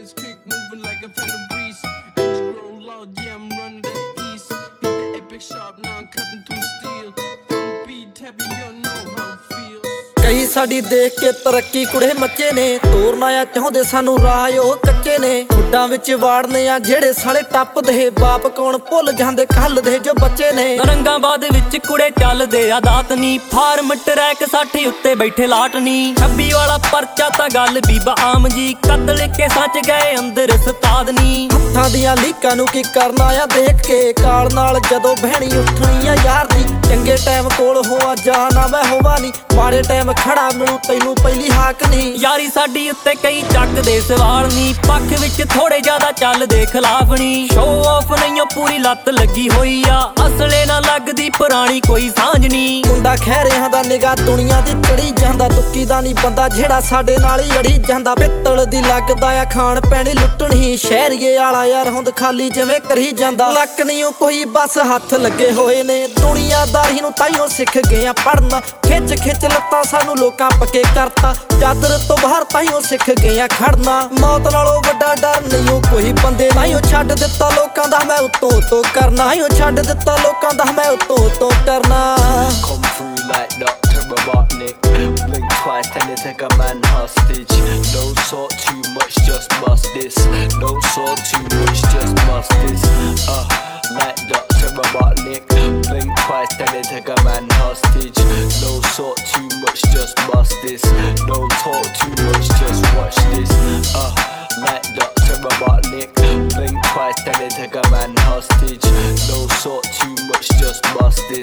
this kick moving like a feather breeze. Engine roll loud, yeah, I'm running the east. Hit the epic sharp, now I'm cutting through steel. Don't be happy, you know how it feels. ਕਈ ਸਾਡੀ ਦੇਖ ਕੇ ਤਰੱਕੀ ਕੁੜੇ ਮੱਚੇ ਨੇ, ਤੋਰਨਾ ਆ ਚਾਹੁੰਦੇ ਸਾਨੂੰ ਰਾਹ ਉਹ ਕੱਚੇ ਨੇ। ਖੁੱਡਾਂ ਵਿੱਚ ਵਾੜਨੇ ਆ ਜਿਹੜੇ ਸਾਲੇ ਟੱਪਦੇ, ਬਾਪ ਕੌਣ ਭੁੱਲ ਜਾਂਦੇ ਕੱਲ ਦੇ ਜੋ ਬੱਚੇ ਨੇ। ਨਰੰਗਾਬਾਦ ਵਿੱਚ ਕੁੜੇ ਚੱਲਦੇ ਆ ਦਾਤ ਨੀ, ਫਾਰਮ ਟਰੈਕ 60 ਉੱਤੇ ਬੈਠੇ ਲਾਟ ਨੀ। 26 ਵਾਲਾ ਪਰਚਾ ਤਾਂ ਗੱਲ ਬੀਬਾ ਆਮ ਜੀ, ਕਤਲ ਕੇ ਸੱਚ ਗਏ ਅੰਦਰ ਸਤਾਦ ਨੀ। ਹੱਥਾਂ ਦੀਆਂ ਲੀਕਾਂ ਨੂੰ ਕੀ ਕਰਨਾ ਆ ਦੇਖ ਕੇ, ਕਾਲ ਨਾਲ ਜਦੋਂ ਬਹਿਣੀ ਉੱਠਣੀ ਆ ਯਾਰ ਦੀ। ਚੰਗੇ ਟਾਈਮ ਕੋਲ ਹੋਆ ਜਾ ਨਾ ਮੈਂ ਹੋਵਾ ਨੀ, ਮਾੜੇ ਟਾਈਮ ਖੜਾ ਮੈਨੂੰ ਤੈਨੂੰ ਪਹਿਲੀ ਹਾਕ ਨਹੀਂ। ਯਾਰੀ ਸਾਡੀ ਉੱਤੇ ਕਈ ਚੱਕਦੇ ਸਵਾਲ ਨੀ, ਪੱਖ ਵਿੱਚ ਥੋੜੇ ਜ਼ਿਆਦਾ ਚੱਲਦੇ ਖਿਲਾਫ ਨੀ। ਸ਼ੋ ਆਫ ਨਹੀਂ ਓ ਪੂਰੀ ਲੱਤ ਲੱਗੀ ਹੋਈ ਆ, ਅਸਲੇ ਨਾ ਲੱਗਦੀ ਪੁਰਾਣੀ ਕੋਈ ਸਾਂਝ ਨੀ। ਮੁੰਡਾ ਖਹਿਰਿਆਂ ਦਾ ਨਿਗਾਹ ਦੁਨੀਆ ਦੀ ਚੜੀ ਜਾਂਦਾ, ਦੁੱਕੀ ਦਾ ਨੀ ਬੰਦਾ ਜਿਹੜਾ ਸਾਡੇ ਨਾਲ ਹੀ ਅੜੀ ਜਾਂਦਾ। ਪਿੱਤਲ ਦੀ ਲੱਗਦਾ ਆ ਖਾਣ ਪੈਣੀ ਲੁੱਟਣੀ, ਸ਼ਹਿਰੀਏ ਵਾਲਾ ਯਾਰ ਹੁੰਦ ਖਾਲੀ ਜਿਵੇਂ ਕਰੀ ਜਾਂਦਾ। ਲੱਕ ਨਹੀਂ ਓ ਕੋਈ ਬਸ ਹੱਥ ਲੱਗੇ ਹੋਏ ਨੇ, ਦੁਨੀਆਦਾਰੀ ਨੂੰ ਤਾਈਓ ਸਿੱਖ ਗਏ ਆ ਪੜਨਾ। ਖਿੱਚ ਖਿੱਚ ਲੱਤਾਂ ਸਾਨੂੰ ਲੋਕਾਂ ਪੱਕੇ ਕਰਤਾ, ਚਾਦਰ ਤੋਂ ਬਾਹਰ ਤਾਈਓ ਸਿੱਖ ਗਏ ਆ ਖੜਨਾ। ਮੌਤ ਨਾਲੋਂ ਵੱਡਾ ਡਰ ਨਹੀਂ ਓ ਕੋਈ ਬੰਦੇ, ਤਾਈਓ ਛੱਡ ਦਿੱਤਾ ਲੋਕਾਂ ਦਾ ਮੈਂ ਉੱਤੋਂ ਉੱਤੋਂ ਕਰਨਾ। ਤਾਈਓ ਛੱਡ ਦਿੱਤਾ ਲੋਕਾਂ ਦਾ ਮੈਂ ਉੱਤੋਂ ਉੱਤੋਂ ਕਰਨਾ। Come through like Dr. Robotnik, blink twice, tend to take a man hostage. Don't talk too much, just bust this. Don't talk too much, just bust this. Like Dr. Robotnik, blink twice, tend to take a man hostage. Don't talk too much, just bust this. Don't talk too much, just watch this. Like Dr. Robotnik, blink twice, tend to take a man hostage. Don't talk too much, just bust this.